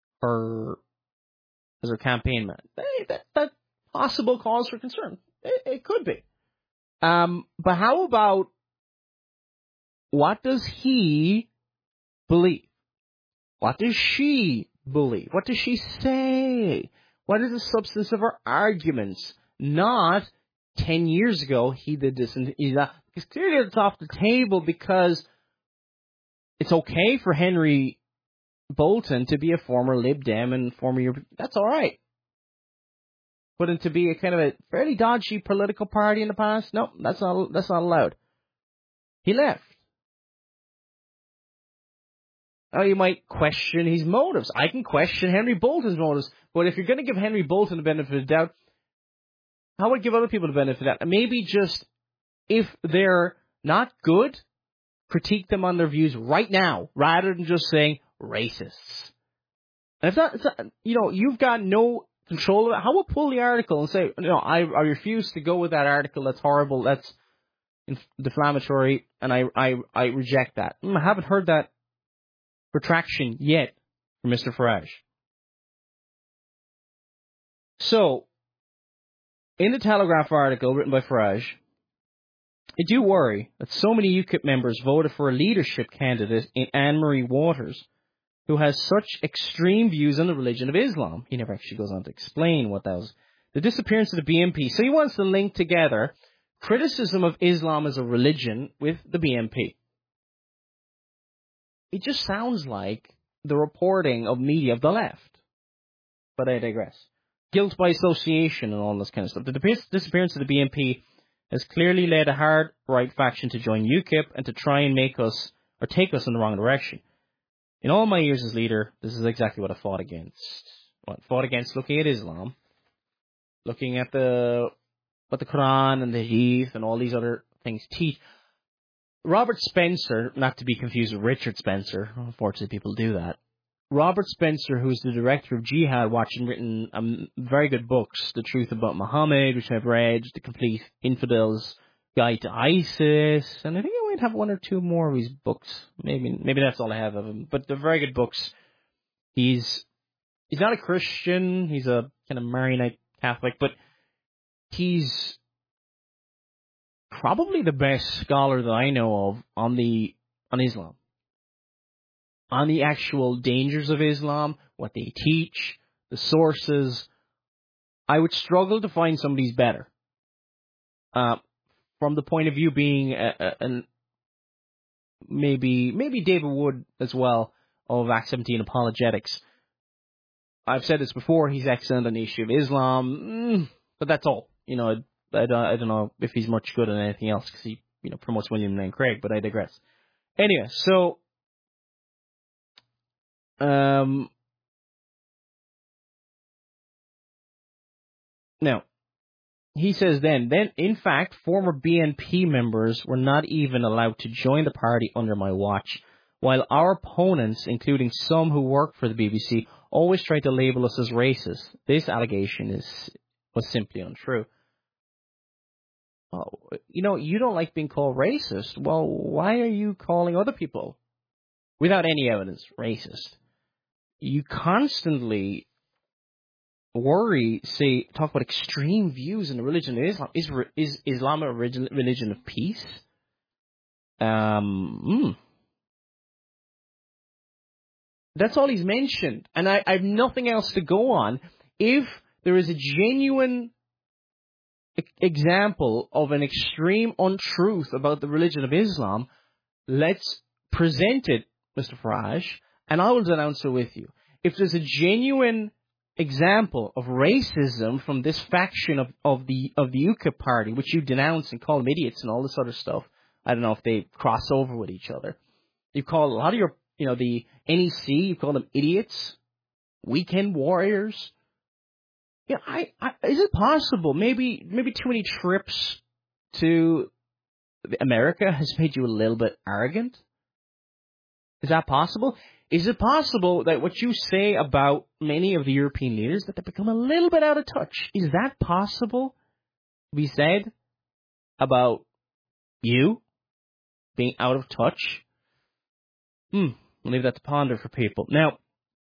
as her campaign man. That possible cause for concern. It could be. But how about what does he believe? What does she believe? What does she say? What is the substance of her arguments? Not 10 years ago he did this and he's not. Because clearly it's off the table because it's okay for Henry Bolton to be a former Lib Dem and former European. That's all right. But then to be a kind of a fairly dodgy political party in the past, no, that's not allowed. He left. Now you might question his motives. I can question Henry Bolton's motives, but if you're going to give Henry Bolton the benefit of the doubt, how would I give other people the benefit of that? And maybe just if they're not good, critique them on their views right now, rather than just saying racists. And it's not you've got no control of it. How about pull the article and say, I refuse to go with that article. That's horrible. That's defamatory, and I reject that. I haven't heard that retraction yet from Mr. Farage. So, in the Telegraph article written by Farage, I do worry that so many UKIP members voted for a leadership candidate in Anne-Marie Waters, who has such extreme views on the religion of Islam. He never actually goes on to explain what that was. The disappearance of the BNP. So he wants to link together criticism of Islam as a religion with the BNP. It just sounds like the reporting of media of the left. But I digress. Guilt by association and all this kind of stuff. The disappearance of the BNP has clearly led a hard right faction to join UKIP and to try and make us, or take us in the wrong direction. In all my years as leader, this is exactly what I fought against. Fought against looking at Islam, looking at what the Quran and the Hadith and all these other things teach. Robert Spencer, not to be confused with Richard Spencer, unfortunately people do that. Robert Spencer, who's the director of Jihad Watch and written very good books, The Truth About Muhammad, which I've read, The Complete Infidel's Guide to ISIS, and I think I might have one or two more of his books. Maybe that's all I have of him. But they're very good books. He's not a Christian. He's a kind of Maronite Catholic, but he's probably the best scholar that I know of on Islam, on the actual dangers of Islam, what they teach, the sources. I would struggle to find somebody's better. From the point of view being maybe David Wood as well of Act 17 Apologetics. I've said this before, he's excellent on the issue of Islam, but that's all. You know, I don't know if he's much good on anything else because he, you know, promotes William Lane Craig, but I digress. Anyway, so now he says then in fact former BNP members were not even allowed to join the party under my watch, while our opponents, including some who work for the BBC, always tried to label us as racist. This allegation was simply untrue. Oh, you know, you don't like being called racist. Well, why are you calling other people, without any evidence, racist? You constantly talk about extreme views in the religion of Islam. Is Islam a religion of peace? That's all he's mentioned. And I have nothing else to go on. If there is a genuine example of an extreme untruth about the religion of Islam, let's present it, Mr. Farage, and I will denounce it with you. If there's a genuine example of racism from this faction of the UKIP party, which you denounce and call them idiots and all this other stuff, I don't know if they cross over with each other. You call a lot of your, you know, the NEC, you call them idiots, weekend warriors. Yeah, is it possible? Maybe too many trips to America has made you a little bit arrogant. Is that possible? Is it possible that what you say about many of the European leaders, that they become a little bit out of touch? Is that possible to be said about you being out of touch? I'll leave that to ponder for people. Now,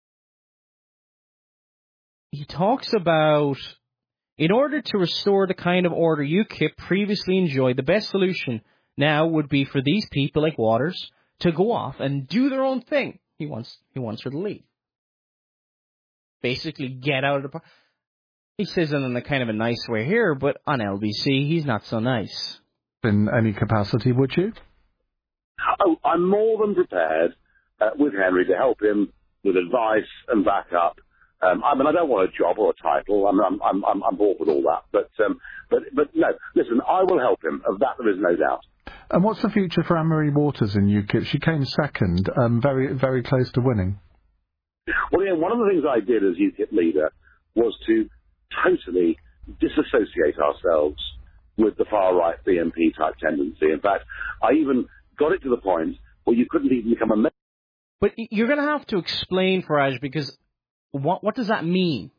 he talks about, in order to restore the kind of order UKIP previously enjoyed, the best solution now would be for these people like Waters to go off and do their own thing. He wants her to leave. Basically, get out of the party. He says it in a kind of a nice way here, but on LBC, he's not so nice. In any capacity, would you? Oh, I'm more than prepared with Henry to help him with advice and backup. I mean, I don't want a job or a title. I'm bored with all that. But no, listen, I will help him. Of that there is no doubt. And what's the future for Anne-Marie Waters in UKIP? She came second, very, very close to winning. Well, yeah, one of the things I did as UKIP leader was to totally disassociate ourselves with the far-right BNP type tendency. In fact, I even got it to the point where you couldn't even become a member. But you're going to have to explain, Farage, because what does that mean?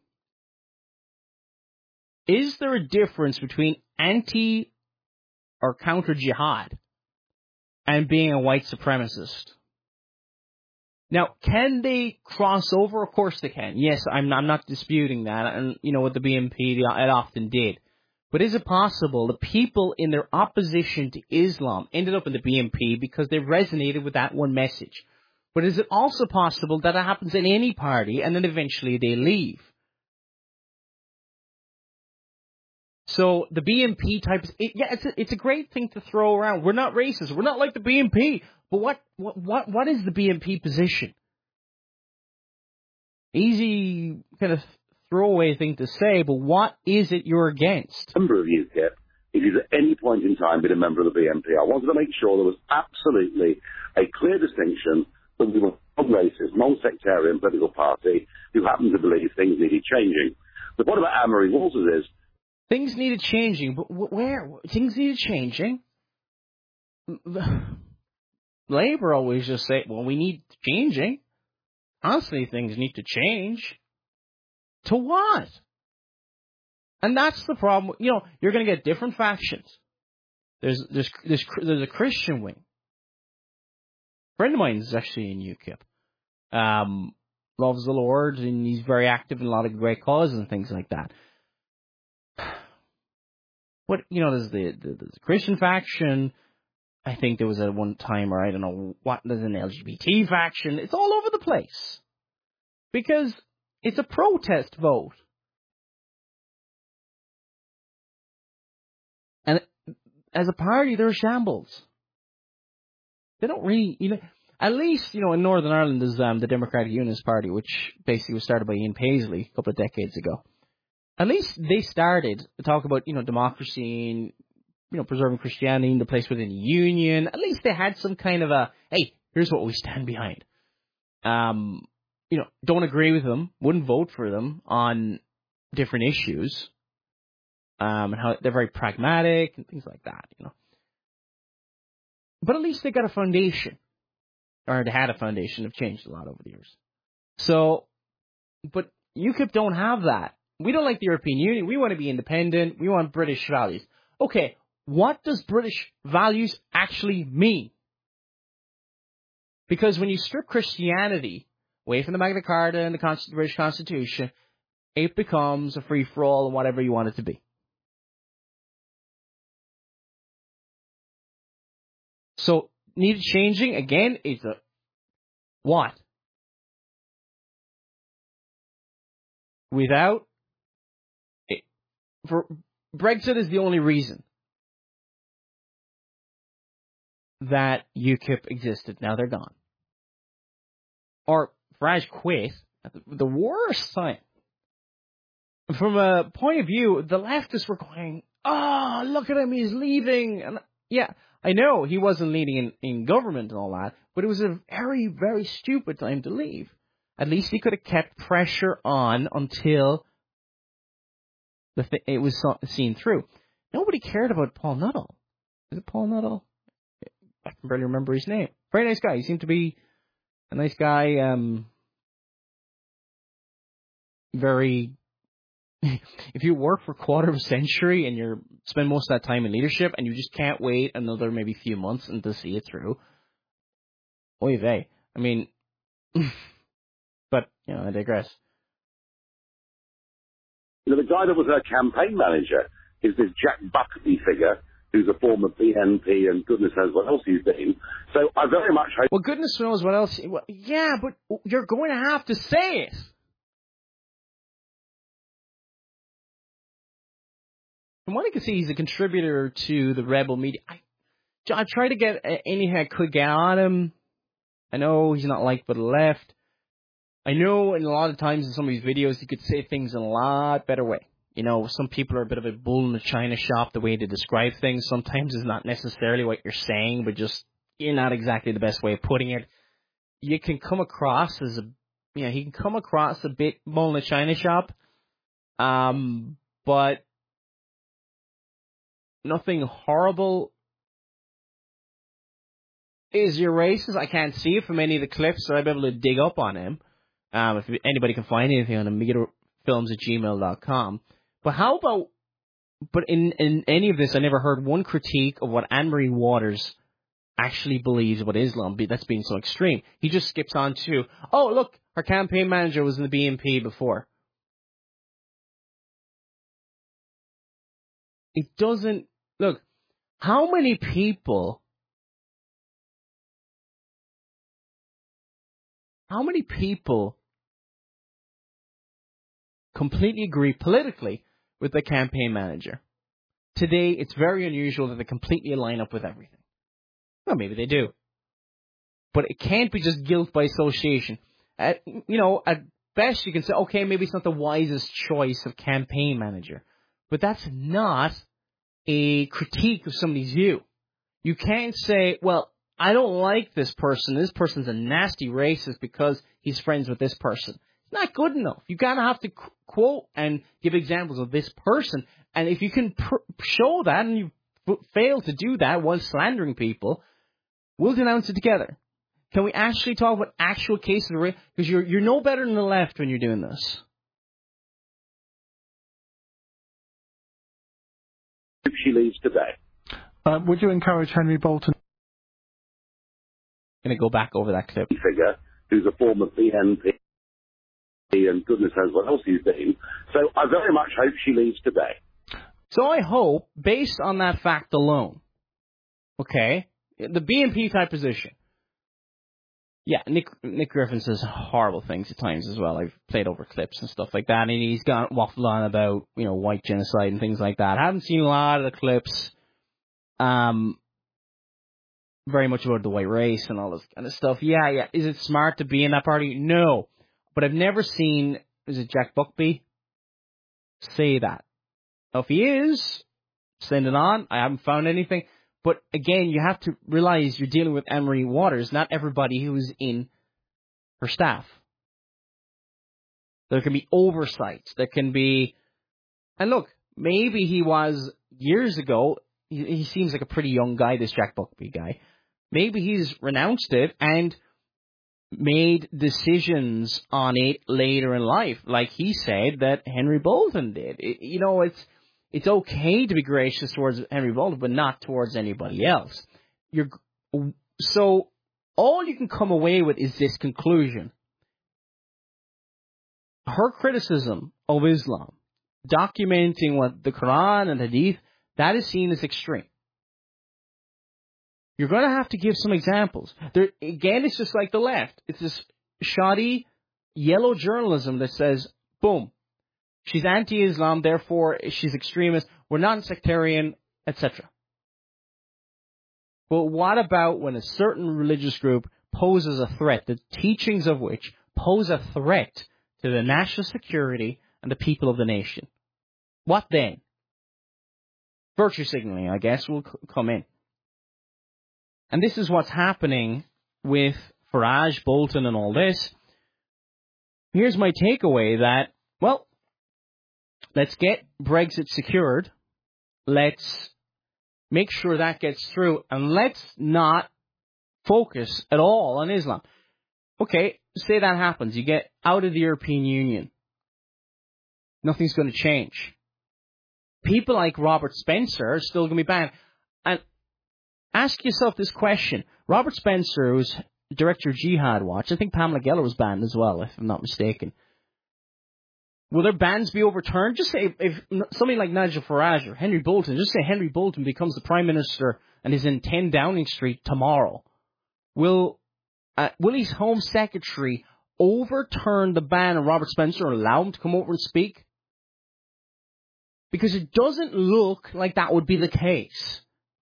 Is there a difference between anti or counter-jihad and being a white supremacist? Now, can they cross over? Of course they can. Yes, I'm not disputing that. And, you know, with the BNP, it often did. But is it possible that people in their opposition to Islam ended up in the BNP because they resonated with that one message? But is it also possible that it happens in any party and then eventually they leave? So the BNP type, it's a great thing to throw around. We're not racist. We're not like the BNP. But what is the BNP position? Easy kind of throwaway thing to say, but what is it you're against? Member of UKIP, if you've at any point in time been a member of the BNP, I wanted to make sure there was absolutely a clear distinction that we were a non-racist, non-sectarian political party who happened to believe things needed changing. The point about Anne-Marie Waters is, things needed changing, but where? Things needed changing? Labour always just say, well, we need changing. Constantly things need to change. To what? And that's the problem. You know, you're going to get different factions. There's a Christian wing. A friend of mine is actually in UKIP. loves the Lord, and he's very active in a lot of great causes and things like that. But, there's the Christian faction. I think there was at one time, or I don't know what, there's an LGBT faction. It's all over the place. Because it's a protest vote. And as a party, they're shambles. They don't really, at least, in Northern Ireland there's the Democratic Unionist Party, which basically was started by Ian Paisley a couple of decades ago. At least they started to talk about, democracy and, preserving Christianity and the place within the Union. At least they had some kind of a, hey, here's what we stand behind. Don't agree with them, wouldn't vote for them on different issues. And how they're very pragmatic and things like that, But at least they got a foundation. Or they had a foundation. They've changed a lot over the years. So, but UKIP don't have that. We don't like the European Union. We want to be independent. We want British values. Okay, what does British values actually mean? Because when you strip Christianity away from the Magna Carta and the British Constitution, it becomes a free-for-all and whatever you want it to be. So, needed changing, again, it's a what? Without it, for Brexit is the only reason that UKIP existed. Now they're gone. Or Farage quit at the worst time. From a point of view, the leftists were going, oh, look at him, he's leaving. And yeah, I know he wasn't leading in government and all that, but it was a very, very stupid time to leave. At least he could have kept pressure on until it was seen through. Nobody cared about Paul Nuttall. Is it Paul Nuttall? I can barely remember his name. Very nice guy. He seemed to be a nice guy. Very... If you work for a quarter of a century and you spend most of that time in leadership and you just can't wait another maybe few months and to see it through, oy vey. I mean, but, I digress. The guy that was her campaign manager is this Jack Buckley figure who's a former BNP and goodness knows what else he's been. So I very much hope... Well, goodness knows what else... Well, yeah, but you're going to have to say it. From what I can see, he's a contributor to the rebel media. I tried to get anything I could get on him. I know he's not liked by the left. I know in a lot of times in some of these videos he could say things in a lot better way. Some people are a bit of a bull in the china shop, the way they describe things. Sometimes it's not necessarily what you're saying, but just you're not exactly the best way of putting it. You can come across as he can come across a bit bull in the china shop. But nothing horrible. Is he racist? I can't see it from any of the clips, so I'd be able to dig up on him. If anybody can find anything on him, megidofilms@gmail.com. But how about, in any of this, I never heard one critique of what Anne-Marie Waters actually believes about Islam that's being so extreme. He just skips on to, oh, look, her campaign manager was in the BNP before. It doesn't, look, how many people completely agree politically with the campaign manager? Today, it's very unusual that they completely line up with everything. Well, maybe they do. But it can't be just guilt by association. At best you can say, okay, maybe it's not the wisest choice of campaign manager. But that's not a critique of somebody's view. You can't say, well, I don't like this person. This person's a nasty racist because he's friends with this person. It's not good enough. You gotta have to quote and give examples of this person. And if you can show that and you fail to do that while slandering people, we'll denounce it together. Can we actually talk about actual cases of race? Because you're no better than the left when you're doing this. If she leaves today. Would you encourage Henry Bolton? I'm going to go back over that clip. Figure who's a former BNP. and goodness knows what else he's been. So I very much hope she leaves today. So I hope, based on that fact alone, okay, the BNP type position. Yeah, Nick Griffin says horrible things at times as well. I've played over clips and stuff like that, and he's gone waffled on about, white genocide and things like that. I haven't seen a lot of the clips, very much about the white race and all this kind of stuff. Yeah. Is it smart to be in that party? No. But I've never seen, is it Jack Buckby, say that. Now, if he is, send it on. I haven't found anything. But again, you have to realize you're dealing with Anne-Marie Waters, not everybody who's in her staff. There can be oversights. There can be... And look, maybe he was years ago... He seems like a pretty young guy, this Jack Buckby guy. Maybe he's renounced it and made decisions on it later in life, like he said that Henry Bolton did. It's okay to be gracious towards Henry Bolton, but not towards anybody else. So all you can come away with is this conclusion. Her criticism of Islam, documenting what the Quran and Hadith, that is seen as extreme. You're going to have to give some examples. Again, it's just like the left. It's this shoddy, yellow journalism that says, boom, she's anti-Islam, therefore she's extremist, we're non-sectarian, etc. But what about when a certain religious group poses a threat, the teachings of which pose a threat to the national security and the people of the nation? What then? Virtue signaling, I guess, will come in. And this is what's happening with Farage, Bolton, and all this. Here's my takeaway that, well, let's get Brexit secured. Let's make sure that gets through. And let's not focus at all on Islam. Okay, say that happens. You get out of the European Union. Nothing's going to change. People like Robert Spencer are still going to be banned. And ask yourself this question. Robert Spencer, who's director of Jihad Watch, I think Pamela Geller was banned as well, if I'm not mistaken. Will their bans be overturned? Just say, if somebody like Nigel Farage or Henry Bolton, just say Henry Bolton becomes the Prime Minister and is in 10 Downing Street tomorrow. Will his Home Secretary overturn the ban on Robert Spencer or allow him to come over and speak? Because it doesn't look like that would be the case.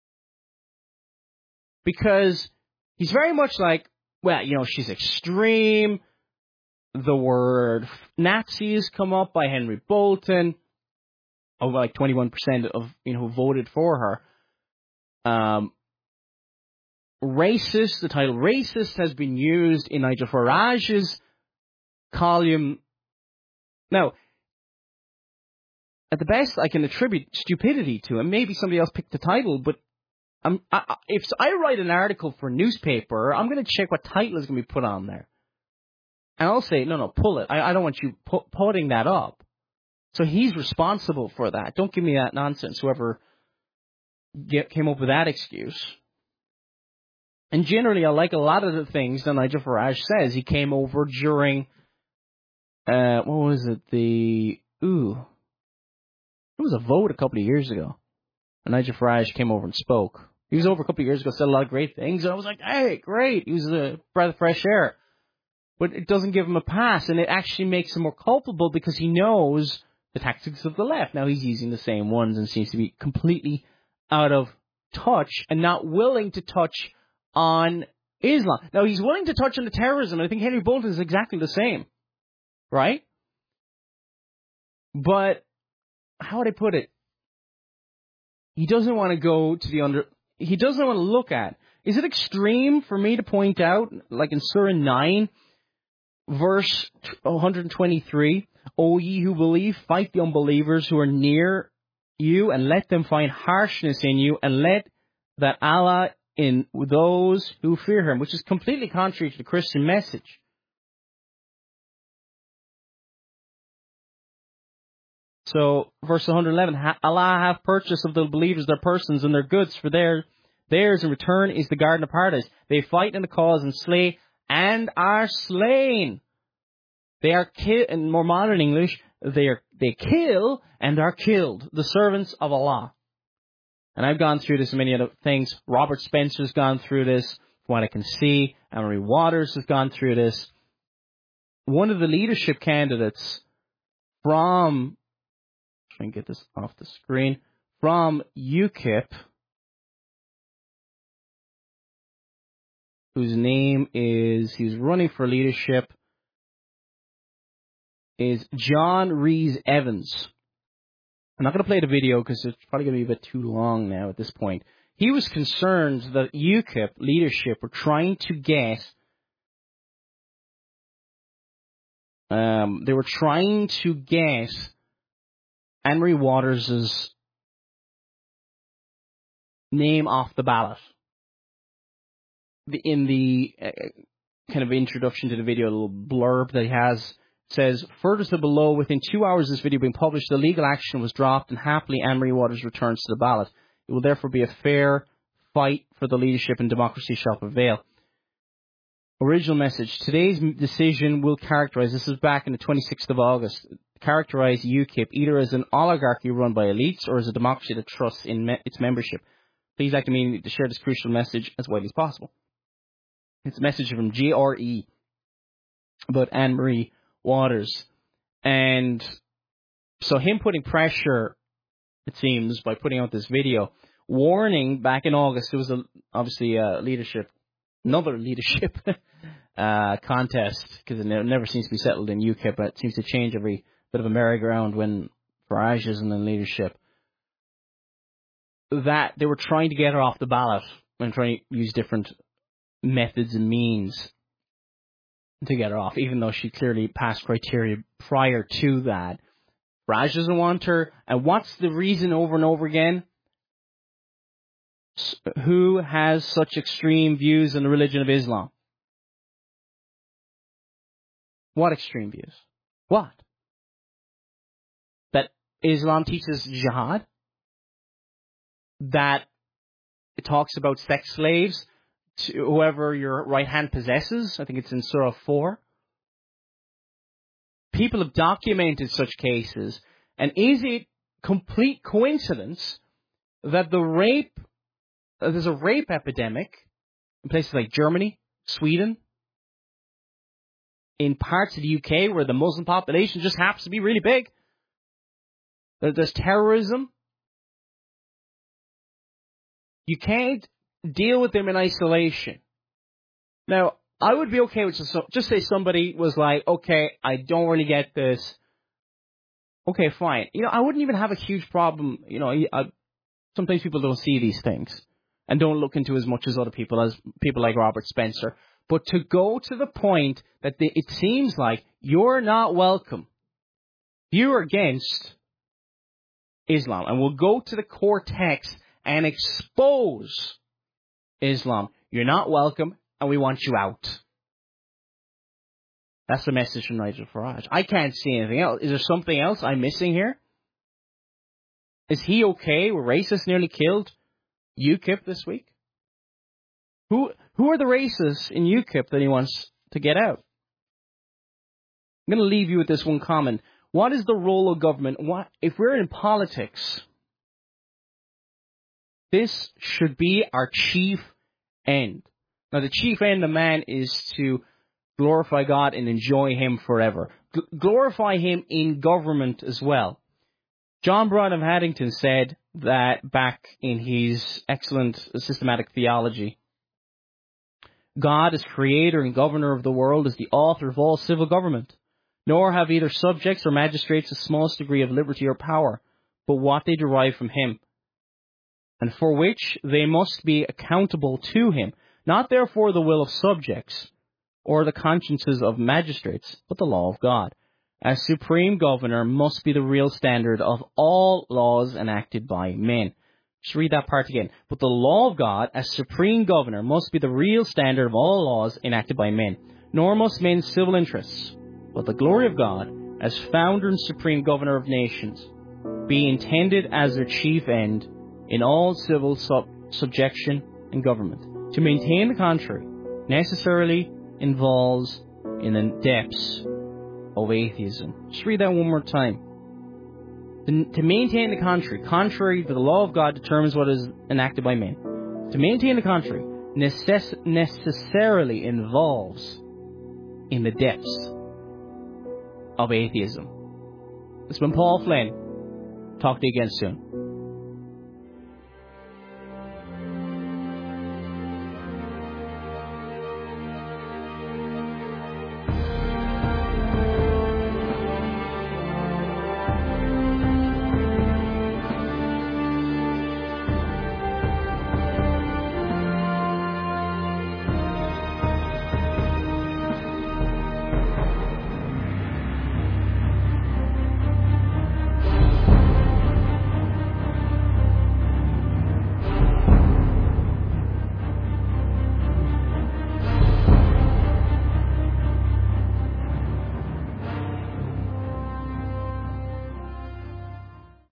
Because he's very much like, well, she's extreme. The word Nazis come up by Henry Bolton. Over like 21% of, who voted for her. Racist, the title racist has been used in Nigel Farage's column. Now, at the best, I can attribute stupidity to him. Maybe somebody else picked the title, but if I write an article for a newspaper, I'm going to check what title is going to be put on there. And I'll say, no, pull it. I don't want you putting that up. So he's responsible for that. Don't give me that nonsense, whoever came up with that excuse. And generally, I like a lot of the things that Nigel Farage says. He came over during, what was it? It was a vote a couple of years ago. And Nigel Farage came over and spoke. He was over a couple of years ago, said a lot of great things. And I was like, hey, great. He was a breath of fresh air. But it doesn't give him a pass. And it actually makes him more culpable because he knows the tactics of the left. Now he's using the same ones and seems to be completely out of touch and not willing to touch on Islam. Now he's willing to touch on the terrorism. And I think Henry Bolton is exactly the same. Right? But how would I put it? He doesn't want to go to he doesn't want to look at. Is it extreme for me to point out, like in Surah 9, verse 123, O ye who believe, fight the unbelievers who are near you, and let them find harshness in you, and let that Allah in those who fear him, which is completely contrary to the Christian message. So, verse 111, Allah hath purchased of the believers their persons and their goods, for theirs in return is the garden of paradise. They fight in the cause and slay, and are slain. They are in more modern English, they kill and are killed, the servants of Allah. And I've gone through this and many other things. Robert Spencer's gone through this, from what I can see. Anne-Marie Waters has gone through this. One of the leadership candidates from, try and get this off the screen, from UKIP, whose name is, he's running for leadership, is John Rhys-Evans. I'm not going to play the video because it's probably going to be a bit too long now at this point. He was concerned that UKIP leadership were trying to get, Anne-Marie Waters' name off the ballot. In the kind of introduction to the video, a little blurb that he has, says, further to below, within 2 hours of this video being published, the legal action was dropped and happily Anne-Marie Waters returns to the ballot. It will therefore be a fair fight for the leadership and democracy shall prevail. Original message. Today's decision will characterize, this is back in the 26th of August, characterize UKIP either as an oligarchy run by elites or as a democracy that trusts in its membership. Please act immediately to share this crucial message as widely as possible. It's a message from GRE about Anne-Marie Waters. And so him putting pressure, it seems, by putting out this video, warning back in August, there was obviously another leadership contest, because it never seems to be settled in UKIP, but it seems to change every bit of a merry-go-round when Farage isn't in leadership, that they were trying to get her off the ballot and trying to use different methods and means to get her off, even though she clearly passed criteria prior to that. Farage doesn't want her, and what's the reason over and over again? Who has such extreme views on the religion of Islam? What extreme views? What? That Islam teaches jihad? That it talks about sex slaves to whoever your right hand possesses? I think it's in Surah 4. People have documented such cases, and is it complete coincidence that there's a rape epidemic in places like Germany, Sweden, in parts of the UK where the Muslim population just happens to be really big? There's terrorism. You can't deal with them in isolation. Now, I would be okay with just say somebody was like, okay, I don't really get this. Okay, fine. I wouldn't even have a huge problem. Sometimes people don't see these things and don't look into as much as other people, as people like Robert Spencer. But to go to the point that it seems like you're not welcome, you're against Islam, and we'll go to the core text and expose Islam. You're not welcome, and we want you out. That's the message from Nigel Farage. I can't see anything else. Is there something else I'm missing here? Is he okay with racists nearly killed UKIP this week? Who are the racists in UKIP that he wants to get out? I'm going to leave you with this one comment. What is the role of government? If we're in politics, this should be our chief end. Now, the chief end of man is to glorify God and enjoy Him forever. Glorify Him in government as well. John Brown of Haddington said that back in his excellent systematic theology, God as creator and governor of the world is the author of all civil government, nor have either subjects or magistrates the smallest degree of liberty or power, but what they derive from Him, and for which they must be accountable to Him, not therefore the will of subjects, or the consciences of magistrates, but the law of God. As supreme governor must be the real standard of all laws enacted by men. Just read that part again. But the law of God, as supreme governor, must be the real standard of all laws enacted by men. Nor must men's civil interests, but the glory of God, as founder and supreme governor of nations, be intended as their chief end in all civil subjection and government. To maintain the contrary necessarily involves in the depths of atheism. Just read that one more time. To maintain the contrary to the law of God determines what is enacted by men. To maintain the contrary necessarily involves in the depths of atheism. This has been Paul Flynn. Talk to you again soon.